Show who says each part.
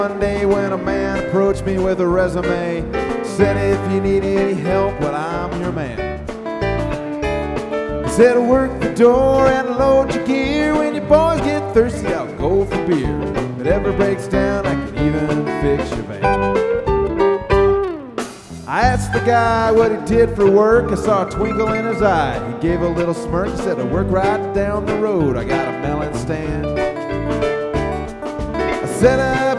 Speaker 1: One day when a man approached me with a resume, said if you need any help, well, I'm your man. He said work the door and load your gear. When you boys get thirsty, I'll go for beer. If it ever breaks down, I can even fix your van. I asked the guy what he did for work. I saw a twinkle in his eye. He gave a little smirk and said, I work right down the road. I got a melon stand. I said,